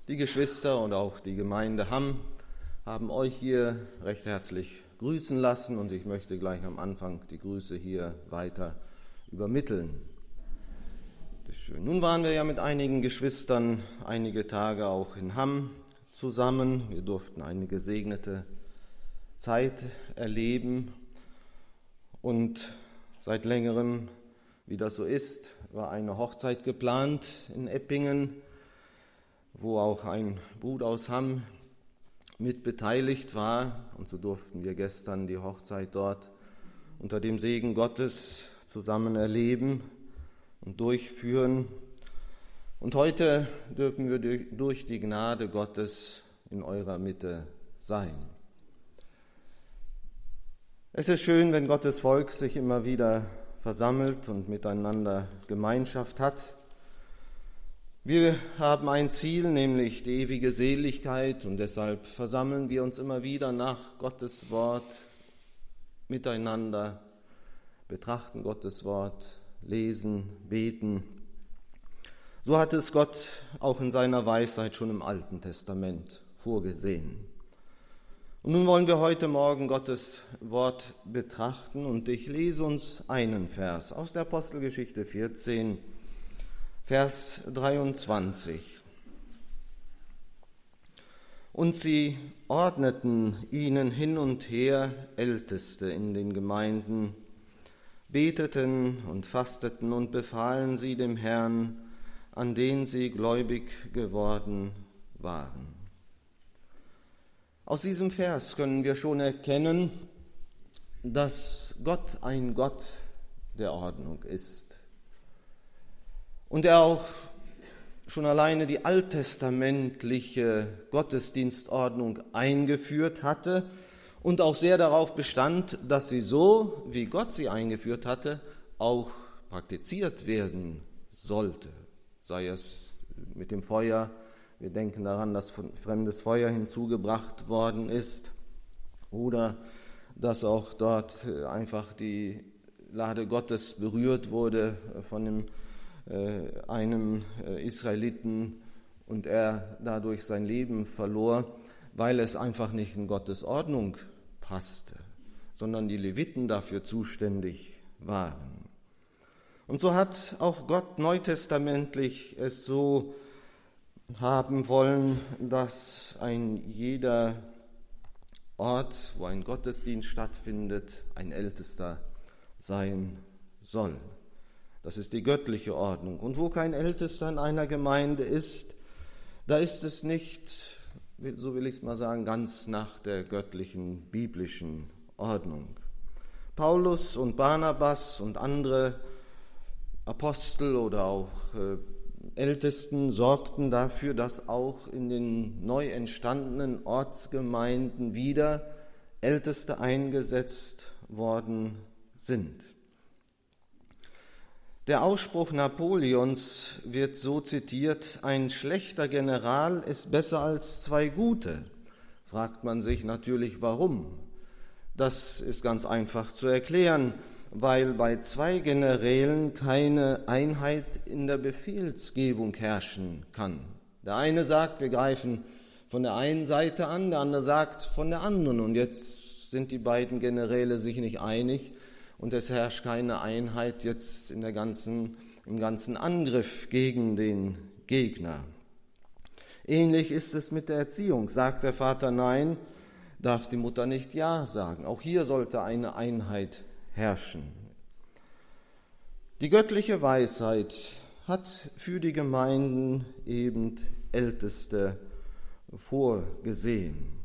Die Geschwister und auch die Gemeinde Hamm haben euch hier recht herzlich grüßen lassen und ich möchte gleich am Anfang die Grüße hier weiter übermitteln. Nun waren wir ja mit einigen Geschwistern einige Tage auch in Hamm zusammen. Wir durften eine gesegnete Zeit erleben und seit längerem, wie das so ist, war eine Hochzeit geplant in Eppingen, wo auch ein Bruder aus Hamm mit beteiligt war. Und so durften wir gestern die Hochzeit dort unter dem Segen Gottes zusammen erleben und durchführen. Und heute dürfen wir durch die Gnade Gottes in eurer Mitte sein. Es ist schön, wenn Gottes Volk sich immer wieder versammelt und miteinander Gemeinschaft hat. Wir haben ein Ziel, nämlich die ewige Seligkeit, und deshalb versammeln wir uns immer wieder nach Gottes Wort miteinander, betrachten Gottes Wort, lesen, beten. So hat es Gott auch in seiner Weisheit schon im Alten Testament vorgesehen. Und nun wollen wir heute Morgen Gottes Wort betrachten und ich lese uns einen Vers aus der Apostelgeschichte 14, Vers 23. Und sie ordneten ihnen hin und her Älteste in den Gemeinden, beteten und fasteten und befahlen sie dem Herrn, an den sie gläubig geworden waren. Aus diesem Vers können wir schon erkennen, dass Gott ein Gott der Ordnung ist. Und er auch schon alleine die alttestamentliche Gottesdienstordnung eingeführt hatte und auch sehr darauf bestand, dass sie so, wie Gott sie eingeführt hatte, auch praktiziert werden sollte. Sei es mit dem Feuer, wir denken daran, dass fremdes Feuer hinzugebracht worden ist, oder dass auch dort einfach die Lade Gottes berührt wurde von einem Israeliten und er dadurch sein Leben verlor, weil es einfach nicht in Gottes Ordnung passte, sondern die Leviten dafür zuständig waren. Und so hat auch Gott neutestamentlich es so haben wollen, dass ein jeder Ort, wo ein Gottesdienst stattfindet, ein Ältester sein soll. Das ist die göttliche Ordnung. Und wo kein Ältester in einer Gemeinde ist, da ist es nicht, so will ich es mal sagen, ganz nach der göttlichen, biblischen Ordnung. Paulus und Barnabas und andere Apostel oder auch Ältesten sorgten dafür, dass auch in den neu entstandenen Ortsgemeinden wieder Älteste eingesetzt worden sind. Der Ausspruch Napoleons wird so zitiert: Ein schlechter General ist besser als zwei gute. Fragt man sich natürlich, warum? Das ist ganz einfach zu erklären, weil bei zwei Generälen keine Einheit in der Befehlsgebung herrschen kann. Der eine sagt, wir greifen von der einen Seite an, der andere sagt von der anderen. Und jetzt sind die beiden Generäle sich nicht einig und es herrscht keine Einheit jetzt im ganzen Angriff gegen den Gegner. Ähnlich ist es mit der Erziehung. Sagt der Vater Nein, darf die Mutter nicht Ja sagen. Auch hier sollte eine Einheit herrschen. Die göttliche Weisheit hat für die Gemeinden eben Älteste vorgesehen.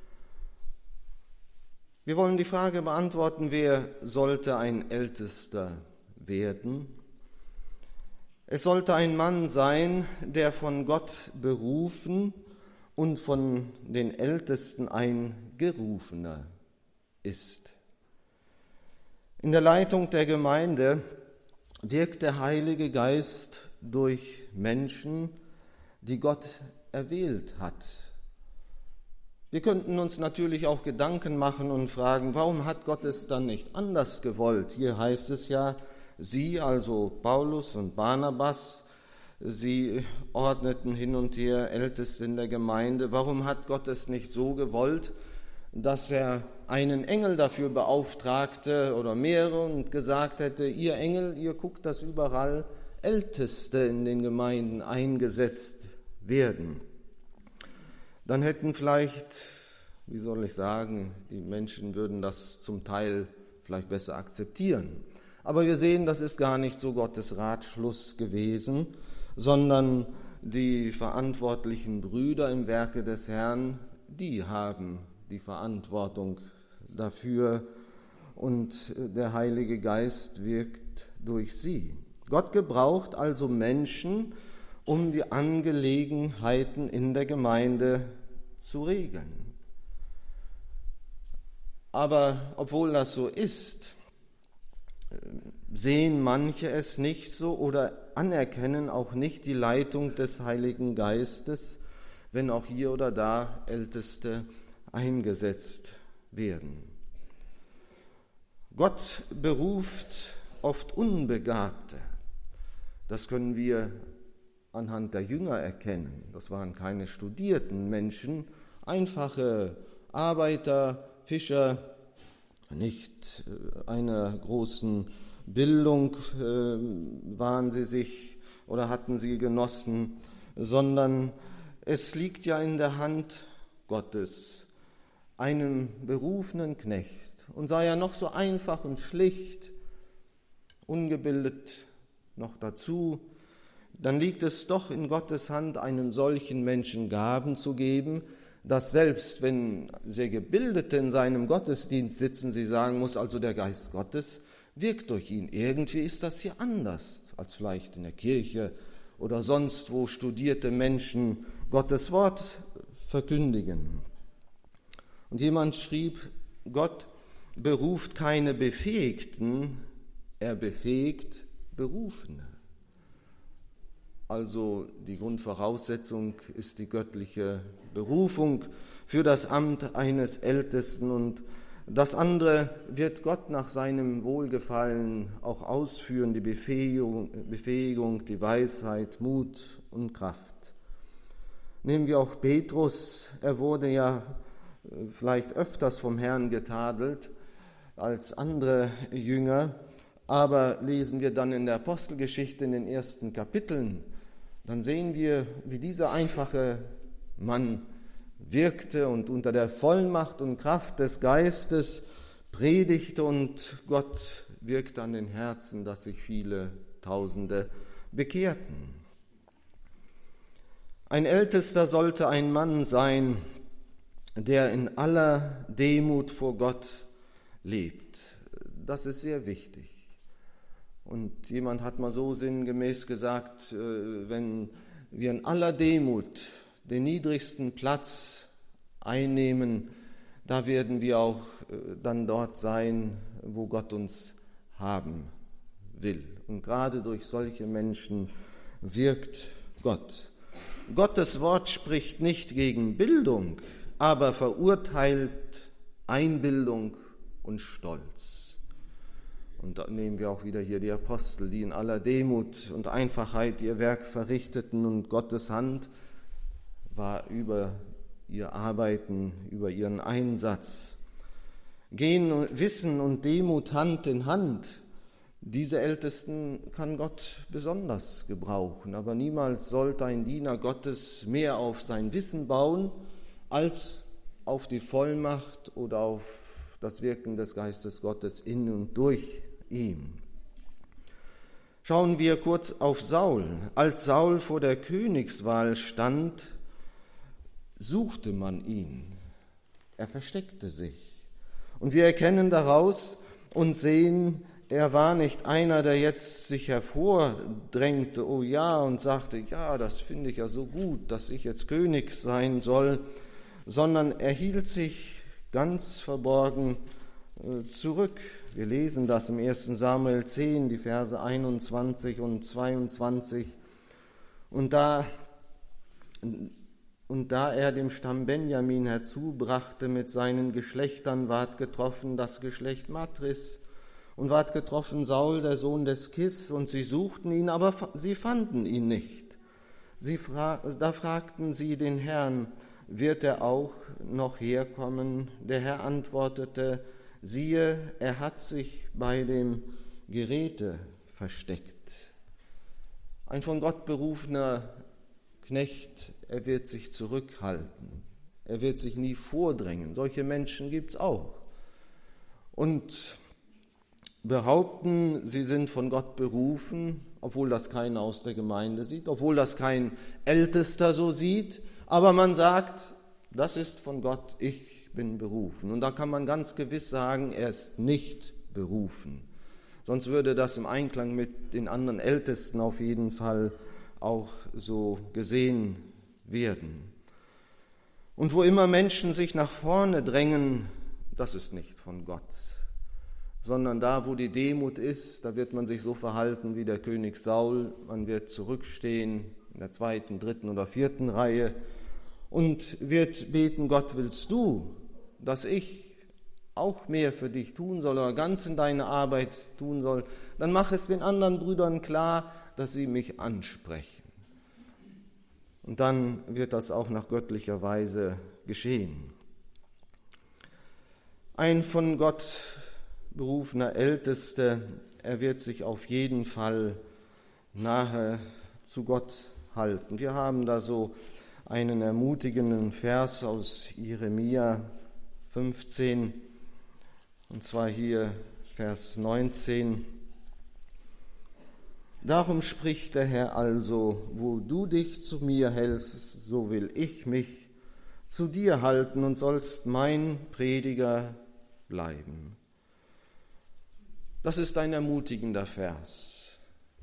Wir wollen die Frage beantworten, wer sollte ein Ältester werden? Es sollte ein Mann sein, der von Gott berufen und von den Ältesten ein Gerufener ist. In der Leitung der Gemeinde wirkt der Heilige Geist durch Menschen, die Gott erwählt hat. Wir könnten uns natürlich auch Gedanken machen und fragen, warum hat Gott es dann nicht anders gewollt? Hier heißt es ja, sie, also Paulus und Barnabas, Sie ordneten hin und her Älteste in der Gemeinde. Warum hat Gott es nicht so gewollt, dass er einen Engel dafür beauftragte oder mehrere und gesagt hätte, ihr Engel, ihr guckt, dass überall Älteste in den Gemeinden eingesetzt werden? Dann hätten vielleicht, wie soll ich sagen, die Menschen würden das zum Teil vielleicht besser akzeptieren. Aber wir sehen, das ist gar nicht so Gottes Ratschluss gewesen, sondern die verantwortlichen Brüder im Werke des Herrn, die haben die Verantwortung dafür und der Heilige Geist wirkt durch sie. Gott gebraucht also Menschen, um die Angelegenheiten in der Gemeinde zu regeln. Aber obwohl das so ist, sehen manche es nicht so oder anerkennen auch nicht die Leitung des Heiligen Geistes, wenn auch hier oder da Älteste eingesetzt werden. Gott beruft oft Unbegabte. Das können wir anhand der Jünger erkennen. Das waren keine studierten Menschen, einfache Arbeiter, Fischer, nicht einer großen Bildung waren sie sich oder hatten sie genossen, sondern es liegt ja in der Hand Gottes, einem berufenen Knecht, und sei er noch so einfach und schlicht, ungebildet noch dazu, dann liegt es doch in Gottes Hand, einem solchen Menschen Gaben zu geben, dass selbst wenn sehr Gebildete in seinem Gottesdienst sitzen, sie sagen muss, also der Geist Gottes wirkt durch ihn. Irgendwie ist das hier anders als vielleicht in der Kirche oder sonst, wo studierte Menschen Gottes Wort verkündigen. Und jemand schrieb, Gott beruft keine Befähigten, er befähigt Berufene. Also die Grundvoraussetzung ist die göttliche Berufung für das Amt eines Ältesten, und das andere wird Gott nach seinem Wohlgefallen auch ausführen, die Befähigung, die Weisheit, Mut und Kraft. Nehmen wir auch Petrus, er wurde ja vielleicht öfters vom Herrn getadelt als andere Jünger, aber lesen wir dann in der Apostelgeschichte in den ersten Kapiteln, dann sehen wir, wie dieser einfache Mann wirkte und unter der Vollmacht und Kraft des Geistes predigte, und Gott wirkte an den Herzen, dass sich viele Tausende bekehrten. Ein Ältester sollte ein Mann sein, der in aller Demut vor Gott lebt. Das ist sehr wichtig. Und jemand hat mal so sinngemäß gesagt, wenn wir in aller Demut den niedrigsten Platz einnehmen, da werden wir auch dann dort sein, wo Gott uns haben will. Und gerade durch solche Menschen wirkt Gott. Gottes Wort spricht nicht gegen Bildung, aber verurteilt Einbildung und Stolz. Und da nehmen wir auch wieder hier die Apostel, die in aller Demut und Einfachheit ihr Werk verrichteten, und Gottes Hand war über ihr Arbeiten, über ihren Einsatz. Gehen Wissen und Demut Hand in Hand. Diese Ältesten kann Gott besonders gebrauchen, aber niemals sollte ein Diener Gottes mehr auf sein Wissen bauen, als auf die Vollmacht oder auf das Wirken des Geistes Gottes in und durch ihn. Schauen wir kurz auf Saul. Als Saul vor der Königswahl stand, suchte man ihn. Er versteckte sich. Und wir erkennen daraus und sehen, er war nicht einer, der jetzt sich hervordrängte, oh ja, und sagte, ja, das finde ich ja so gut, dass ich jetzt König sein soll, sondern er hielt sich ganz verborgen zurück. Wir lesen das im 1. Samuel 10, die Verse 21 und 22. Und da er dem Stamm Benjamin herzubrachte mit seinen Geschlechtern, ward getroffen das Geschlecht Matris und ward getroffen Saul, der Sohn des Kis, und sie suchten ihn, aber sie fanden ihn nicht. Da fragten sie den Herrn, wird er auch noch herkommen? Der Herr antwortete, siehe, er hat sich bei dem Geräte versteckt. Ein von Gott berufener Knecht, er wird sich zurückhalten. Er wird sich nie vordrängen. Solche Menschen gibt es auch. Und behaupten, sie sind von Gott berufen, obwohl das keiner aus der Gemeinde sieht, obwohl das kein Ältester so sieht. Aber man sagt, das ist von Gott, ich bin berufen. Und da kann man ganz gewiss sagen, er ist nicht berufen. Sonst würde das im Einklang mit den anderen Ältesten auf jeden Fall auch so gesehen werden. Und wo immer Menschen sich nach vorne drängen, das ist nicht von Gott, sondern da, wo die Demut ist, da wird man sich so verhalten wie der König Saul. Man wird zurückstehen in der 2., 3. oder 4. Reihe und wird beten, Gott, willst du, dass ich auch mehr für dich tun soll oder ganz in deine Arbeit tun soll, dann mach es den anderen Brüdern klar, dass sie mich ansprechen. Und dann wird das auch nach göttlicher Weise geschehen. Ein von Gott berufener Ältester, er wird sich auf jeden Fall nahe zu Gott halten. Wir haben da so einen ermutigenden Vers aus Jeremia 15, und zwar hier Vers 19. Darum spricht der Herr also, wo du dich zu mir hältst, so will ich mich zu dir halten und sollst mein Prediger bleiben. Das ist ein ermutigender Vers.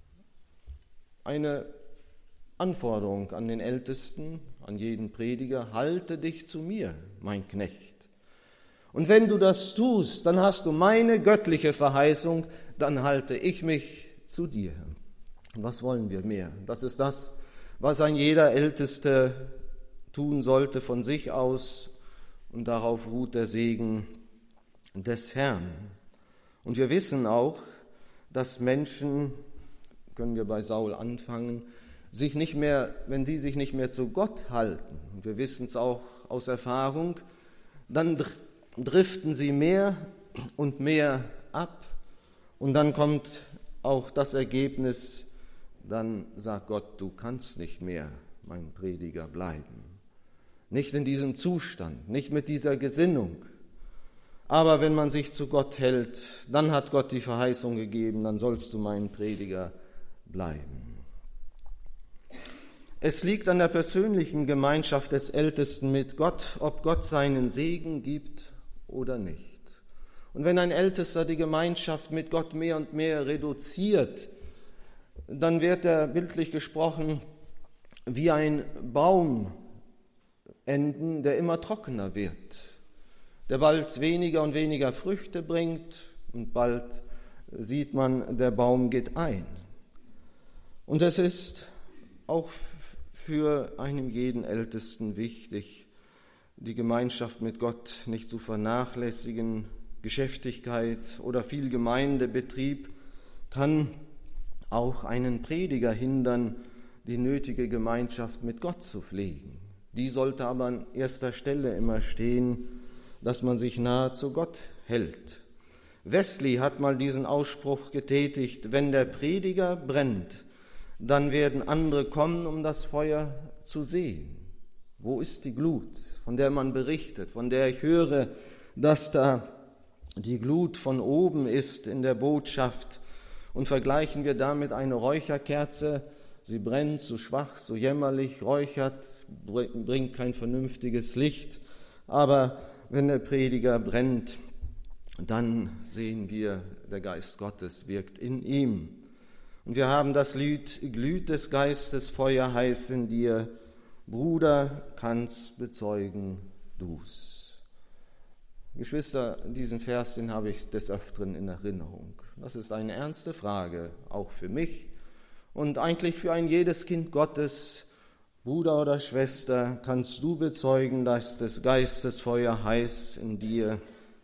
Eine Anforderung an den Ältesten, an jeden Prediger, halte dich zu mir, mein Knecht. Und wenn du das tust, dann hast du meine göttliche Verheißung, dann halte ich mich zu dir. Was wollen wir mehr? Das ist das, was ein jeder Älteste tun sollte von sich aus, und darauf ruht der Segen des Herrn. Und wir wissen auch, dass Menschen, können wir bei Saul anfangen, sich nicht mehr, wenn sie sich nicht mehr zu Gott halten, und wir wissen es auch aus Erfahrung, dann driften sie mehr und mehr ab, und dann kommt auch das Ergebnis, dann sagt Gott, du kannst nicht mehr mein Prediger bleiben. Nicht in diesem Zustand, nicht mit dieser Gesinnung. Aber wenn man sich zu Gott hält, dann hat Gott die Verheißung gegeben, dann sollst du mein Prediger bleiben. Es liegt an der persönlichen Gemeinschaft des Ältesten mit Gott, ob Gott seinen Segen gibt oder nicht. Und wenn ein Ältester die Gemeinschaft mit Gott mehr und mehr reduziert, dann wird er, bildlich gesprochen, wie ein Baum enden, der immer trockener wird, der bald weniger und weniger Früchte bringt, und bald sieht man, der Baum geht ein. Und es ist auch für einen jeden Ältesten wichtig, die Gemeinschaft mit Gott nicht zu vernachlässigen. Geschäftigkeit oder viel Gemeindebetrieb kann auch einen Prediger hindern, die nötige Gemeinschaft mit Gott zu pflegen. Die sollte aber an erster Stelle immer stehen, dass man sich nahe zu Gott hält. Wesley hat mal diesen Ausspruch getätigt: Wenn der Prediger brennt, dann werden andere kommen, um das Feuer zu sehen. Wo ist die Glut, von der man berichtet, von der ich höre, dass da die Glut von oben ist in der Botschaft? Und vergleichen wir damit eine Räucherkerze, sie brennt so schwach, so jämmerlich, räuchert, bringt kein vernünftiges Licht. Aber wenn der Prediger brennt, dann sehen wir, der Geist Gottes wirkt in ihm. Und wir haben das Lied, glüht des Geistes Feuer heiß in dir, Bruder, kannst bezeugen du's. Geschwister, diesen Vers, den habe ich des Öfteren in Erinnerung. Das ist eine ernste Frage, auch für mich und eigentlich für ein jedes Kind Gottes. Bruder oder Schwester, kannst du bezeugen, dass des Geistes Feuer heiß in dir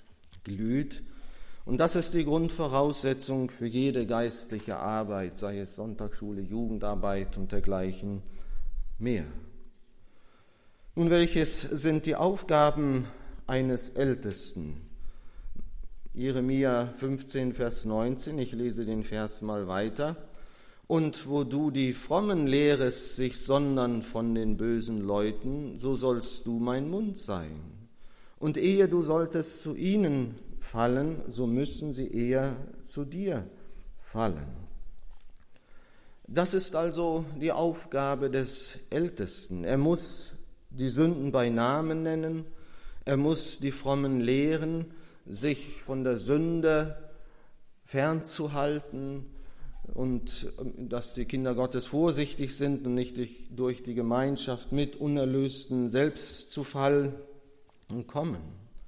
glüht? Und das ist die Grundvoraussetzung für jede geistliche Arbeit, sei es Sonntagsschule, Jugendarbeit und dergleichen mehr. Nun, welches sind die Aufgaben eines Ältesten? Jeremia 15, Vers 19, ich lese den Vers mal weiter. Und wo du die Frommen lehrest, sich sondern von den bösen Leuten, so sollst du mein Mund sein. Und ehe du solltest zu ihnen fallen, so müssen sie eher zu dir fallen. Das ist also die Aufgabe des Ältesten. Er muss die Sünden bei Namen nennen, er muss die Frommen lehren, sich von der Sünde fernzuhalten und dass die Kinder Gottes vorsichtig sind und nicht durch die Gemeinschaft mit Unerlösten selbst zu Fall kommen.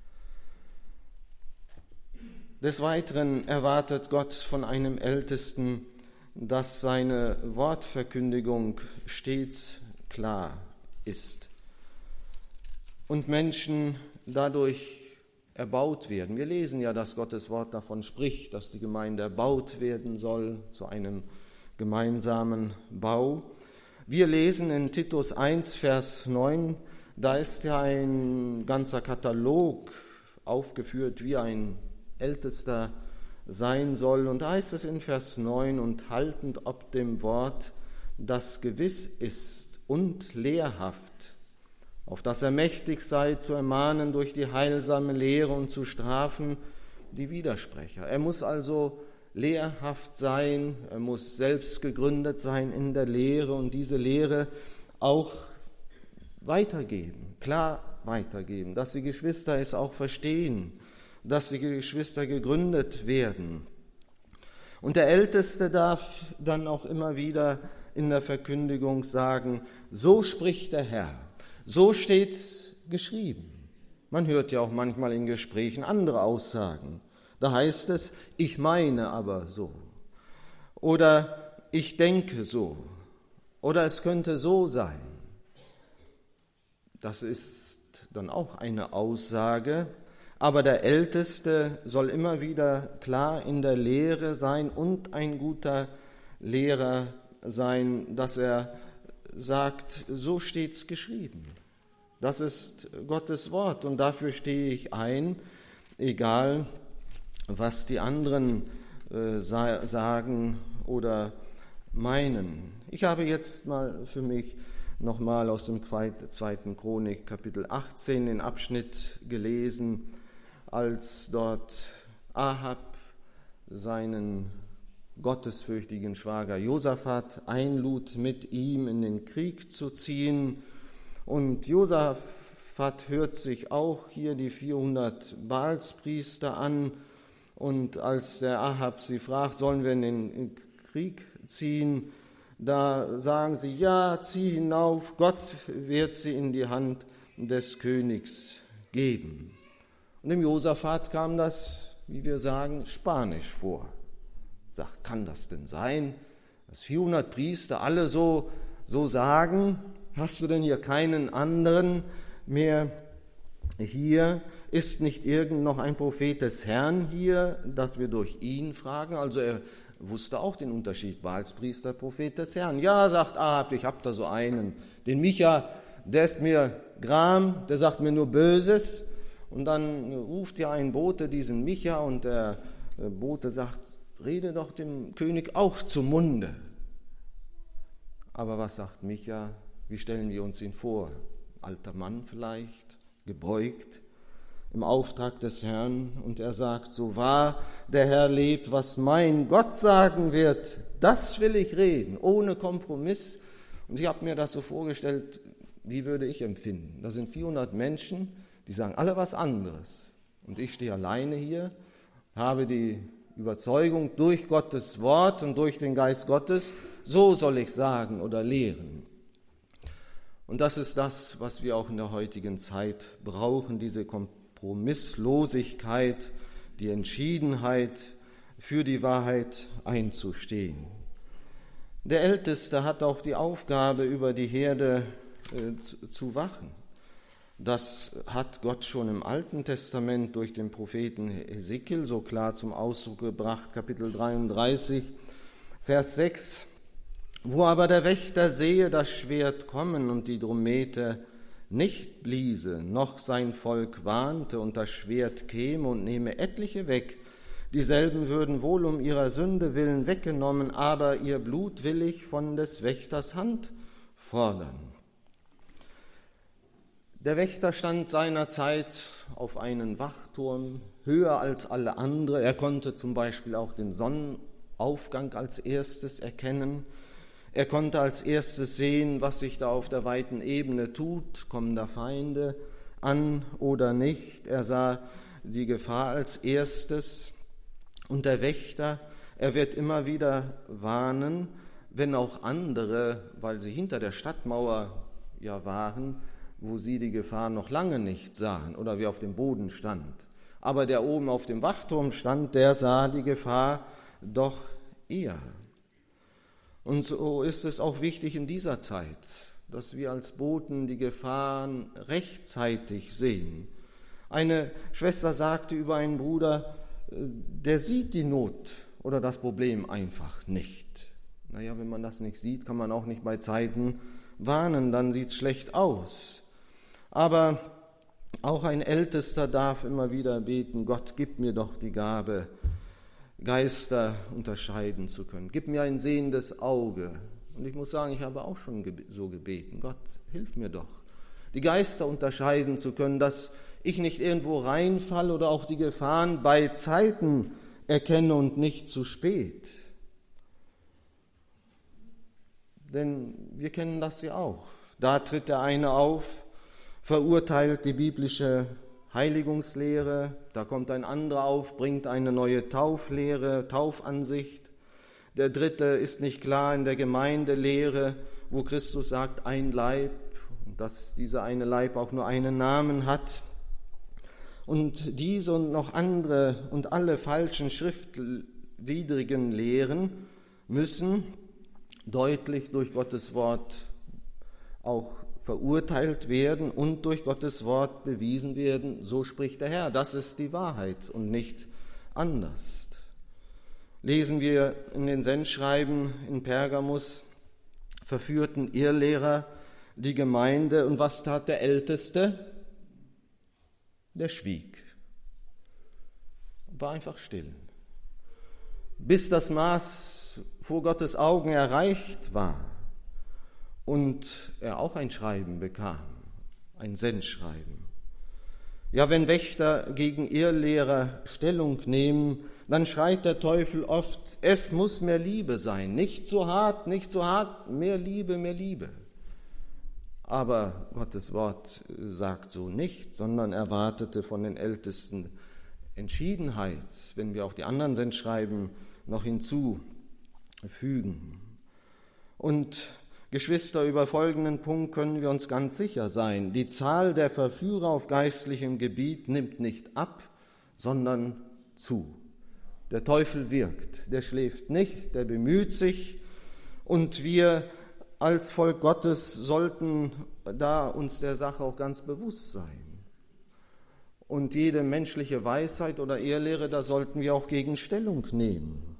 Des Weiteren erwartet Gott von einem Ältesten, dass seine Wortverkündigung stets klar ist und Menschen dadurch erbaut werden. Wir lesen ja, dass Gottes Wort davon spricht, dass die Gemeinde erbaut werden soll zu einem gemeinsamen Bau. Wir lesen in Titus 1, Vers 9, da ist ja ein ganzer Katalog aufgeführt, wie ein Ältester sein soll. Und da heißt es in Vers 9, und haltend ob dem Wort, das gewiss ist und lehrhaft, auf dass er mächtig sei, zu ermahnen durch die heilsame Lehre und zu strafen die Widersprecher. Er muss also lehrhaft sein, er muss selbst gegründet sein in der Lehre und diese Lehre auch weitergeben, klar weitergeben, dass die Geschwister es auch verstehen, dass die Geschwister gegründet werden. Und der Älteste darf dann auch immer wieder in der Verkündigung sagen, so spricht der Herr. So steht's geschrieben. Man hört ja auch manchmal in Gesprächen andere Aussagen. Da heißt es, ich meine aber so. Oder ich denke so. Oder es könnte so sein. Das ist dann auch eine Aussage. Aber der Älteste soll immer wieder klar in der Lehre sein und ein guter Lehrer sein, dass er sagt, so steht's geschrieben. Das ist Gottes Wort und dafür stehe ich ein, egal was die anderen sagen oder meinen. Ich habe jetzt mal für mich nochmal aus dem 2. Chronik, Kapitel 18, den Abschnitt gelesen, als dort Ahab seinen gottesfürchtigen Schwager Josaphat einlud, mit ihm in den Krieg zu ziehen. Und Josaphat hört sich auch hier die 400 Baalspriester an. Und als der Ahab sie fragt, sollen wir in den Krieg ziehen, da sagen sie, ja, zieh hinauf, Gott wird sie in die Hand des Königs geben. Und dem Josaphat kam das, wie wir sagen, spanisch vor. Sagt, kann das denn sein, dass 400 Priester alle so sagen? Hast du denn hier keinen anderen mehr hier? Ist nicht irgend noch ein Prophet des Herrn hier, dass wir durch ihn fragen? Also er wusste auch den Unterschied, Baalspriester, Prophet des Herrn. Ja, sagt Ahab, ich habe da so einen, den Micha, der ist mir Gram, der sagt mir nur Böses. Und dann ruft ja ein Bote diesen Micha und der Bote sagt, rede doch dem König auch zum Munde. Aber was sagt Micha? Wie stellen wir uns ihn vor? Alter Mann vielleicht, gebeugt, im Auftrag des Herrn. Und er sagt, so wahr der Herr lebt, was mein Gott sagen wird, das will ich reden, ohne Kompromiss. Und ich habe mir das so vorgestellt, wie würde ich empfinden? Da sind 400 Menschen, die sagen alle was anderes. Und ich stehe alleine hier, habe die Überzeugung durch Gottes Wort und durch den Geist Gottes, so soll ich sagen oder lehren. Und das ist das, was wir auch in der heutigen Zeit brauchen, diese Kompromisslosigkeit, die Entschiedenheit, für die Wahrheit einzustehen. Der Älteste hat auch die Aufgabe, über die Herde zu wachen. Das hat Gott schon im Alten Testament durch den Propheten Hesekiel so klar zum Ausdruck gebracht, Kapitel 33, Vers 6. Wo aber der Wächter sehe das Schwert kommen und die Drommete nicht bliese, noch sein Volk warnte und das Schwert käme und nehme etliche weg, dieselben würden wohl um ihrer Sünde willen weggenommen, aber ihr Blut will ich von des Wächters Hand fordern. Der Wächter stand seinerzeit auf einem Wachturm, höher als alle andere. Er konnte zum Beispiel auch den Sonnenaufgang als erstes erkennen. Er konnte als erstes sehen, was sich da auf der weiten Ebene tut, kommen da Feinde an oder nicht. Er sah die Gefahr als erstes. Und der Wächter, er wird immer wieder warnen, wenn auch andere, weil sie hinter der Stadtmauer ja waren, wo sie die Gefahr noch lange nicht sahen oder wie auf dem Boden stand. Aber der oben auf dem Wachturm stand, der sah die Gefahr doch eher. Und so ist es auch wichtig in dieser Zeit, dass wir als Boten die Gefahren rechtzeitig sehen. Eine Schwester sagte über einen Bruder, der sieht die Not oder das Problem einfach nicht. Naja, wenn man das nicht sieht, kann man auch nicht bei Zeiten warnen, dann sieht es schlecht aus. Aber auch ein Ältester darf immer wieder beten, Gott, gib mir doch die Gabe, Geister unterscheiden zu können. Gib mir ein sehendes Auge. Und ich muss sagen, ich habe auch schon so gebeten. Gott, hilf mir doch, die Geister unterscheiden zu können, dass ich nicht irgendwo reinfalle oder auch die Gefahren bei Zeiten erkenne und nicht zu spät. Denn wir kennen das ja auch. Da tritt der eine auf, verurteilt die biblische Heiligungslehre, da kommt ein anderer auf, bringt eine neue Tauflehre, Taufansicht. Der dritte ist nicht klar in der Gemeindelehre, wo Christus sagt, ein Leib, und dass dieser eine Leib auch nur einen Namen hat. Und diese und noch andere und alle falschen schriftwidrigen Lehren müssen deutlich durch Gottes Wort auch verurteilt werden und durch Gottes Wort bewiesen werden, so spricht der Herr. Das ist die Wahrheit und nicht anders. Lesen wir in den Sendschreiben in Pergamus, verführten Irrlehrer die Gemeinde, und was tat der Älteste? Der schwieg, war einfach still, bis das Maß vor Gottes Augen erreicht war. Und er auch ein Schreiben bekam, ein Sendschreiben. Ja, wenn Wächter gegen Irrlehrer Stellung nehmen, dann schreit der Teufel oft, es muss mehr Liebe sein, nicht so hart, mehr Liebe, mehr Liebe. Aber Gottes Wort sagt so nicht, sondern erwartete von den Ältesten Entschiedenheit, wenn wir auch die anderen Sendschreiben noch hinzufügen. Und Geschwister, über folgenden Punkt können wir uns ganz sicher sein. Die Zahl der Verführer auf geistlichem Gebiet nimmt nicht ab, sondern zu. Der Teufel wirkt, der schläft nicht, der bemüht sich, und wir als Volk Gottes sollten da uns der Sache auch ganz bewusst sein. Und jede menschliche Weisheit oder Irrlehre, da sollten wir auch gegen Stellung nehmen.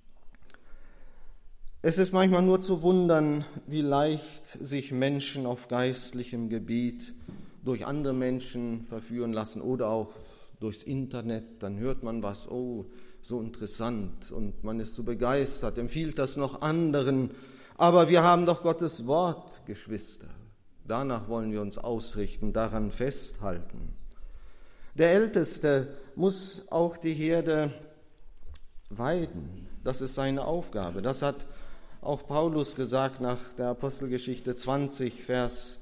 Es ist manchmal nur zu wundern, wie leicht sich Menschen auf geistlichem Gebiet durch andere Menschen verführen lassen oder auch durchs Internet. Dann hört man was, oh, so interessant, und man ist so begeistert, empfiehlt das noch anderen. Aber wir haben doch Gottes Wort, Geschwister. Danach wollen wir uns ausrichten, daran festhalten. Der Älteste muss auch die Herde weiden. Das ist seine Aufgabe. Das hat auch Paulus gesagt nach der Apostelgeschichte 20, Vers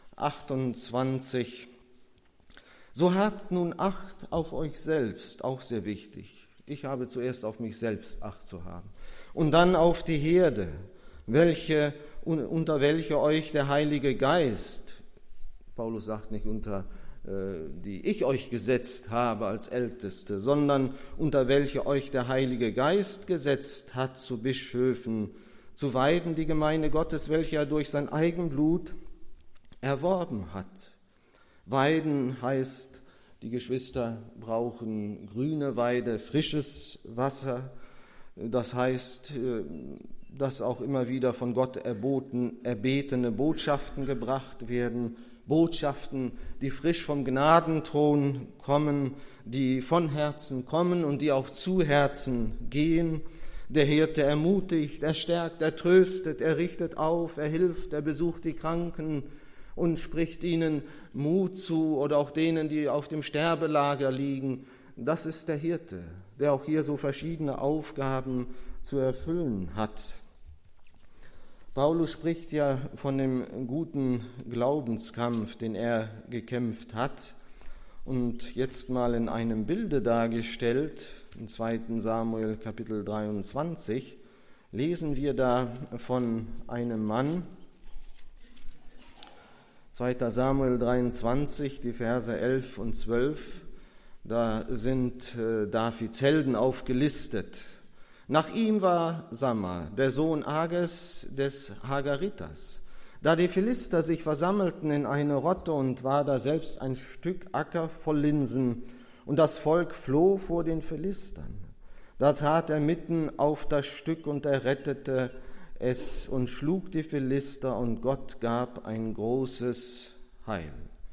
28. So habt nun Acht auf euch selbst, auch sehr wichtig. Ich habe zuerst auf mich selbst Acht zu haben. Und dann auf die Herde, unter welche euch der Heilige Geist, Paulus sagt nicht unter die ich euch gesetzt habe als Älteste, sondern unter welche euch der Heilige Geist gesetzt hat zu Bischöfen, zu weiden die Gemeinde Gottes, welche er durch sein Eigenblut erworben hat. Weiden heißt, die Geschwister brauchen grüne Weide, frisches Wasser. Das heißt, dass auch immer wieder von Gott erbetene Botschaften gebracht werden, Botschaften, die frisch vom Gnadenthron kommen, die von Herzen kommen und die auch zu Herzen gehen. Der Hirte ermutigt, er stärkt, er tröstet, er richtet auf, er hilft, er besucht die Kranken und spricht ihnen Mut zu oder auch denen, die auf dem Sterbelager liegen. Das ist der Hirte, der auch hier so verschiedene Aufgaben zu erfüllen hat. Paulus spricht ja von dem guten Glaubenskampf, den er gekämpft hat und jetzt mal in einem Bilde dargestellt, im 2. Samuel Kapitel 23, lesen wir da von einem Mann. 2. Samuel 23, die Verse 11 und 12, da sind Davids Helden aufgelistet. Nach ihm war Samma, der Sohn Ages des Hagaritas. Da die Philister sich versammelten in eine Rotte und war da selbst ein Stück Acker voll Linsen, und das Volk floh vor den Philistern. Da trat er mitten auf das Stück und er rettete es und schlug die Philister, und Gott gab ein großes Heil.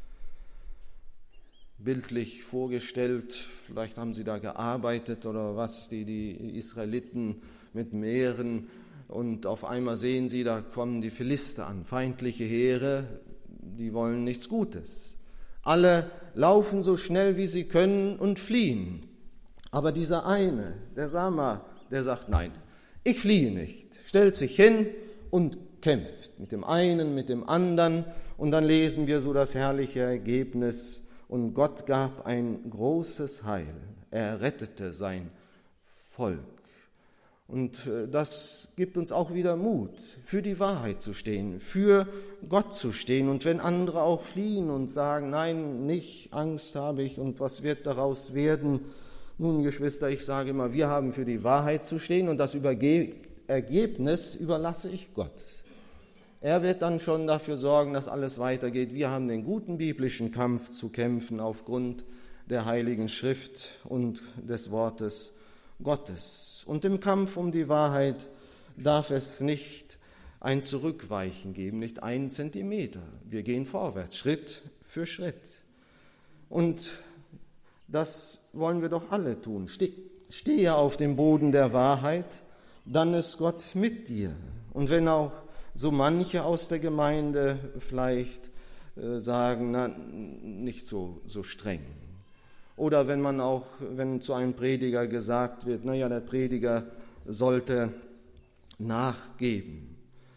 Bildlich vorgestellt, vielleicht haben sie da gearbeitet oder was, die Israeliten mit Meeren, und auf einmal sehen sie, da kommen die Philister an, feindliche Heere, die wollen nichts Gutes. Alle laufen so schnell wie sie können und fliehen. Aber dieser eine, der Samma, der sagt, nein, ich fliehe nicht, stellt sich hin und kämpft mit dem einen, mit dem anderen, und dann lesen wir so das herrliche Ergebnis: Und Gott gab ein großes Heil. Er rettete sein Volk. Und das gibt uns auch wieder Mut, für die Wahrheit zu stehen, für Gott zu stehen. Und wenn andere auch fliehen und sagen, nein, nicht, Angst habe ich und was wird daraus werden? Nun, Geschwister, ich sage immer, wir haben für die Wahrheit zu stehen und das Ergebnis überlasse ich Gott. Er wird dann schon dafür sorgen, dass alles weitergeht. Wir haben den guten biblischen Kampf zu kämpfen aufgrund der Heiligen Schrift und des Wortes Gottes. Und im Kampf um die Wahrheit darf es nicht ein Zurückweichen geben, nicht einen Zentimeter. Wir gehen vorwärts, Schritt für Schritt. Und das wollen wir doch alle tun. Stehe auf dem Boden der Wahrheit, dann ist Gott mit dir. Und wenn auch so manche aus der Gemeinde vielleicht sagen, na, nicht so streng. Oder wenn zu einem Prediger gesagt wird, naja, der Prediger sollte nachgeben.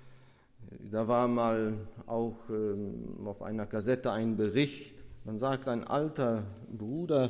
Da war mal auch auf einer Kassette ein Bericht, man sagt, ein alter Bruder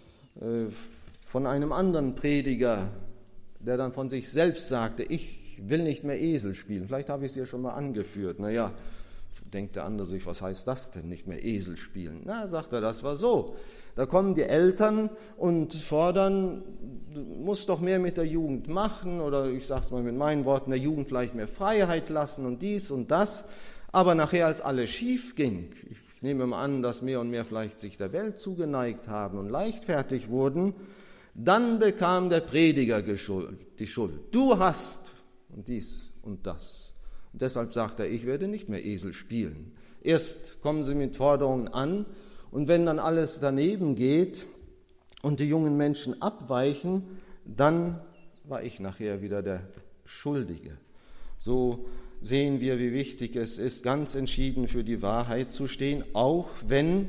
von einem anderen Prediger, der dann von sich selbst sagte, ich will nicht mehr Esel spielen. Vielleicht habe ich es ja schon mal angeführt. Naja, denkt der andere sich, was heißt das denn, nicht mehr Esel spielen? Na, sagt er, das war so. Da kommen die Eltern und fordern, du musst doch mehr mit der Jugend machen, oder ich sage es mal mit meinen Worten, der Jugend vielleicht mehr Freiheit lassen und dies und das. Aber nachher, als alles schief ging, ich nehme mal an, dass mehr und mehr vielleicht sich der Welt zugeneigt haben und leichtfertig wurden, dann bekam der Prediger die Schuld. Du hast und dies und das. Und deshalb sagt er, ich werde nicht mehr Esel spielen. Erst kommen sie mit Forderungen an, und wenn dann alles daneben geht und die jungen Menschen abweichen, dann war ich nachher wieder der Schuldige. So sehen wir, wie wichtig es ist, ganz entschieden für die Wahrheit zu stehen, auch wenn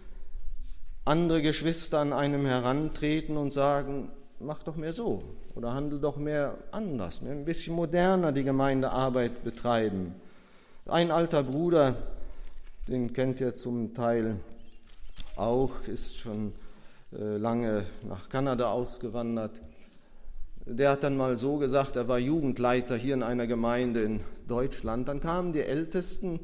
andere Geschwister an einem herantreten und sagen, mach doch mehr so oder handel doch mehr anders, mehr ein bisschen moderner die Gemeindearbeit betreiben. Ein alter Bruder, den kennt ihr zum Teil auch, ist schon lange nach Kanada ausgewandert. Der hat dann mal so gesagt, er war Jugendleiter hier in einer Gemeinde in Deutschland. Dann kamen die Eltern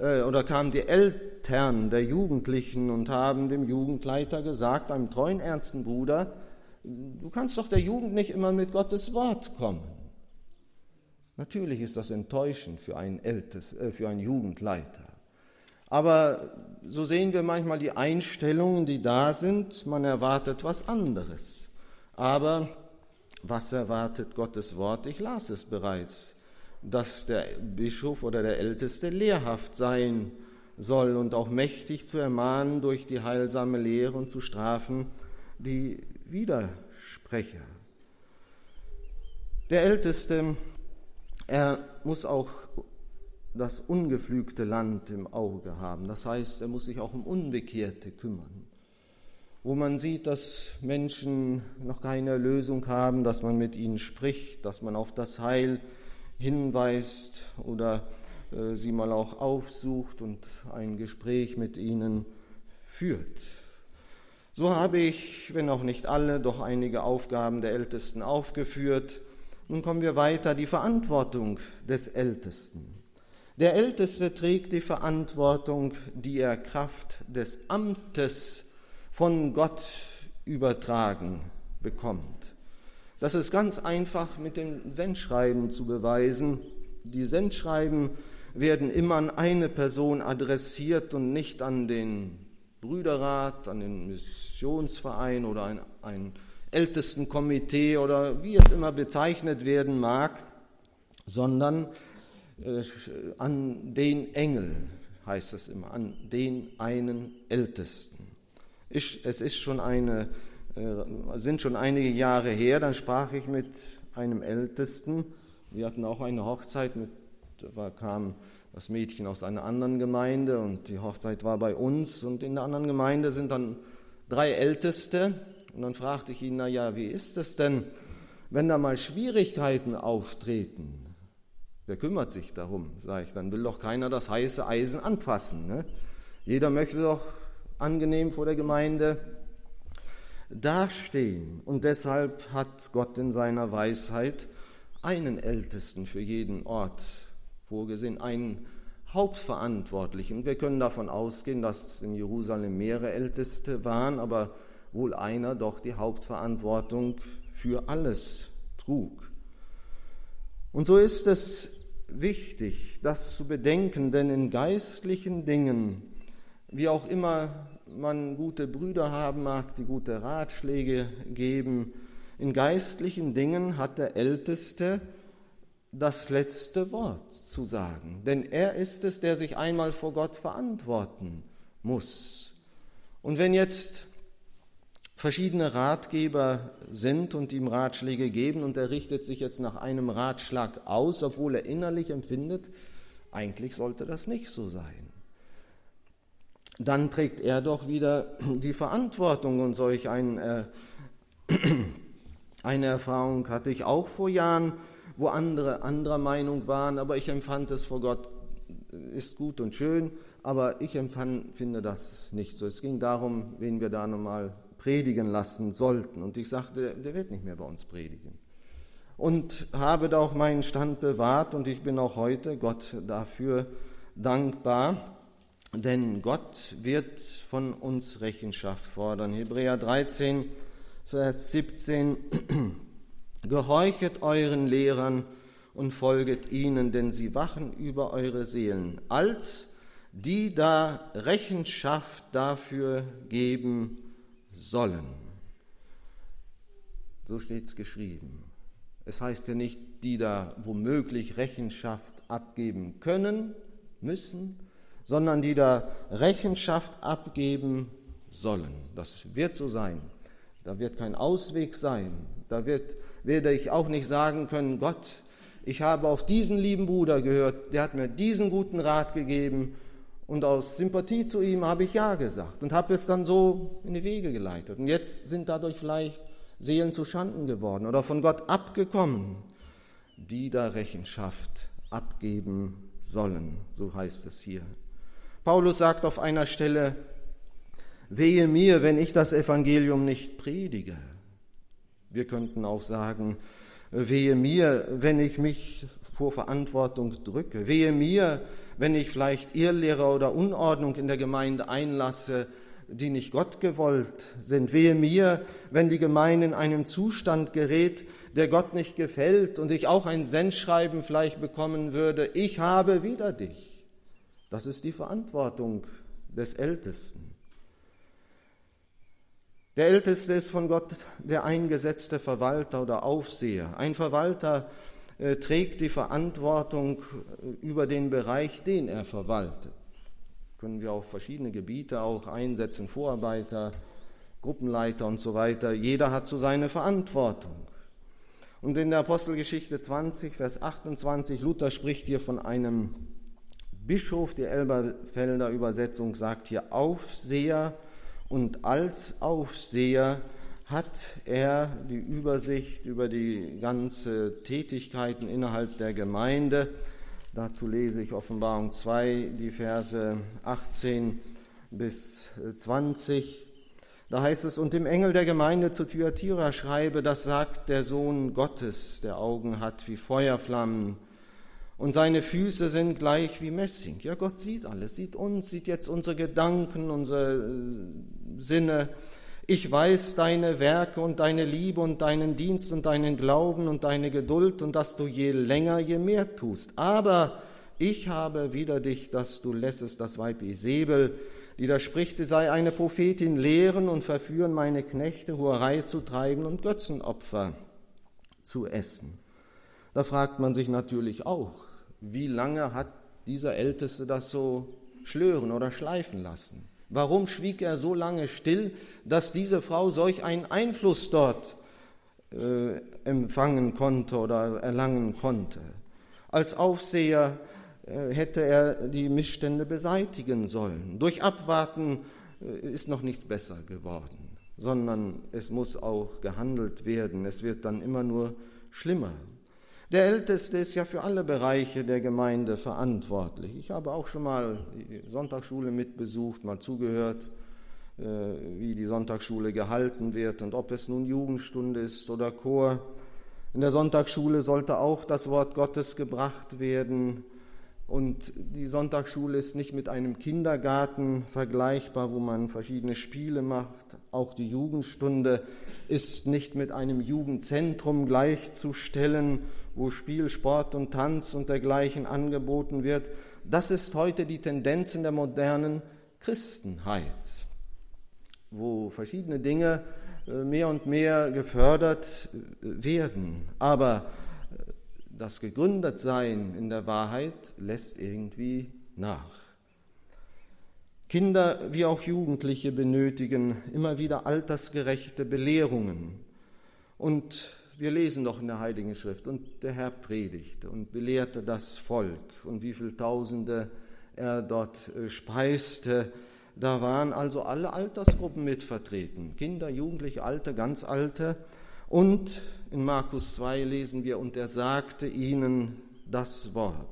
der Jugendlichen und haben dem Jugendleiter gesagt, einem treuen, ernsten Bruder, du kannst doch der Jugend nicht immer mit Gottes Wort kommen. Natürlich ist das enttäuschend für einen Jugendleiter. Aber so sehen wir manchmal die Einstellungen, die da sind. Man erwartet was anderes. Aber was erwartet Gottes Wort? Ich las es bereits. dass der Bischof oder der Älteste lehrhaft sein soll und auch mächtig zu ermahnen durch die heilsame Lehre und zu strafen die Widersprecher. Der Älteste, er muss auch das ungepflügte Land im Auge haben. Das heißt, er muss sich auch um Unbekehrte kümmern. Wo man sieht, dass Menschen noch keine Erlösung haben, dass man mit ihnen spricht, dass man auf das Heil hinweist oder sie mal auch aufsucht und ein Gespräch mit ihnen führt. So habe ich, wenn auch nicht alle, doch einige Aufgaben der Ältesten aufgeführt. Nun kommen wir weiter, die Verantwortung des Ältesten. Der Älteste trägt die Verantwortung, die er Kraft des Amtes von Gott übertragen bekommt. Das ist ganz einfach mit dem Sendschreiben zu beweisen. Die Sendschreiben werden immer an eine Person adressiert und nicht an den Brüderrat, an den Missionsverein oder ein Ältestenkomitee oder wie es immer bezeichnet werden mag, sondern an den Engel, heißt es immer, an den einen Ältesten. Sind schon einige Jahre her, dann sprach ich mit einem Ältesten. Wir hatten auch eine Hochzeit, da kam das Mädchen aus einer anderen Gemeinde und die Hochzeit war bei uns und in der anderen Gemeinde sind dann 3 Älteste und dann fragte ich ihn, wie ist es denn, wenn da mal Schwierigkeiten auftreten? Wer kümmert sich darum? Sag ich, dann will doch keiner das heiße Eisen anfassen. Ne? Jeder möchte doch angenehm vor der Gemeinde dastehen. Und deshalb hat Gott in seiner Weisheit einen Ältesten für jeden Ort vorgesehen, einen Hauptverantwortlichen. Und wir können davon ausgehen, dass in Jerusalem mehrere Älteste waren, aber wohl einer doch die Hauptverantwortung für alles trug. Und so ist es wichtig, das zu bedenken, denn in geistlichen Dingen, wie auch immer man gute Brüder haben mag, die gute Ratschläge geben, in geistlichen Dingen hat der Älteste das letzte Wort zu sagen. Denn er ist es, der sich einmal vor Gott verantworten muss. Und wenn jetzt verschiedene Ratgeber sind und ihm Ratschläge geben und er richtet sich jetzt nach einem Ratschlag aus, obwohl er innerlich empfindet, eigentlich sollte das nicht so sein. Dann trägt er doch wieder die Verantwortung und solch eine Erfahrung hatte ich auch vor Jahren, wo andere anderer Meinung waren, aber ich empfand es vor Gott, ist gut und schön, aber ich finde das nicht so. Es ging darum, wen wir da nochmal predigen lassen sollten. Und ich sagte, der wird nicht mehr bei uns predigen. Und habe da auch meinen Stand bewahrt und ich bin auch heute Gott dafür dankbar, denn Gott wird von uns Rechenschaft fordern. Hebräer 13, Vers 17, Gehorchet euren Lehrern und folget ihnen, denn sie wachen über eure Seelen, als die da Rechenschaft dafür geben sollen. So steht es geschrieben. Es heißt ja nicht, die da womöglich Rechenschaft abgeben können, müssen, sondern die da Rechenschaft abgeben sollen. Das wird so sein. Da wird kein Ausweg sein. Da werde ich auch nicht sagen können, Gott, ich habe auf diesen lieben Bruder gehört, der hat mir diesen guten Rat gegeben und aus Sympathie zu ihm habe ich Ja gesagt und habe es dann so in die Wege geleitet. Und jetzt sind dadurch vielleicht Seelen zu Schanden geworden oder von Gott abgekommen, die da Rechenschaft abgeben sollen, so heißt es hier. Paulus sagt auf einer Stelle, wehe mir, wenn ich das Evangelium nicht predige. Wir könnten auch sagen, wehe mir, wenn ich mich vor Verantwortung drücke. Wehe mir, wenn ich vielleicht Irrlehrer oder Unordnung in der Gemeinde einlasse, die nicht Gott gewollt sind. Wehe mir, wenn die Gemeinde in einen Zustand gerät, der Gott nicht gefällt und ich auch ein Sendschreiben vielleicht bekommen würde, ich habe wider dich. Das ist die Verantwortung des Ältesten. Der Älteste ist von Gott der eingesetzte Verwalter oder Aufseher. Ein Verwalter trägt die Verantwortung über den Bereich, den er verwaltet. Können wir auf verschiedene Gebiete auch einsetzen, Vorarbeiter, Gruppenleiter und so weiter. Jeder hat so seine Verantwortung. Und in der Apostelgeschichte 20, Vers 28, Luther spricht hier von einem Bischof, die Elberfelder Übersetzung sagt hier Aufseher, und als Aufseher hat er die Übersicht über die ganze Tätigkeiten innerhalb der Gemeinde. Dazu lese ich Offenbarung 2, die Verse 18 bis 20. Da heißt es, und dem Engel der Gemeinde zu Thyatira schreibe, das sagt der Sohn Gottes, der Augen hat wie Feuerflammen und seine Füße sind gleich wie Messing. Ja, Gott sieht alles, sieht uns, sieht jetzt unsere Gedanken, unsere Sinne. Ich weiß deine Werke und deine Liebe und deinen Dienst und deinen Glauben und deine Geduld und dass du je länger, je mehr tust. Aber ich habe wider dich, dass du lässest das Weib Isabel, die da spricht, sie sei eine Prophetin, lehren und verführen meine Knechte, Hurerei zu treiben und Götzenopfer zu essen. Da fragt man sich natürlich auch, wie lange hat dieser Älteste das so schlören oder schleifen lassen? Warum schwieg er so lange still, dass diese Frau solch einen Einfluss dort empfangen konnte oder erlangen konnte? Als Aufseher hätte er die Missstände beseitigen sollen. Durch Abwarten ist noch nichts besser geworden, sondern es muss auch gehandelt werden. Es wird dann immer nur schlimmer. Der Älteste ist ja für alle Bereiche der Gemeinde verantwortlich. Ich habe auch schon mal die Sonntagsschule mitbesucht, mal zugehört, wie die Sonntagsschule gehalten wird und ob es nun Jugendstunde ist oder Chor. In der Sonntagsschule sollte auch das Wort Gottes gebracht werden. Und die Sonntagsschule ist nicht mit einem Kindergarten vergleichbar, wo man verschiedene Spiele macht. Auch die Jugendstunde ist nicht mit einem Jugendzentrum gleichzustellen, wo Spiel, Sport und Tanz und dergleichen angeboten wird. Das ist heute die Tendenz in der modernen Christenheit, wo verschiedene Dinge mehr und mehr gefördert werden. Aber das Gegründetsein in der Wahrheit lässt irgendwie nach. Kinder wie auch Jugendliche benötigen immer wieder altersgerechte Belehrungen. Und wir lesen doch in der Heiligen Schrift, und der Herr predigte und belehrte das Volk, und wie viele Tausende er dort speiste. Da waren also alle Altersgruppen mit vertreten, Kinder, Jugendliche, Alte, ganz Alte. Und in Markus 2 lesen wir, und er sagte ihnen das Wort.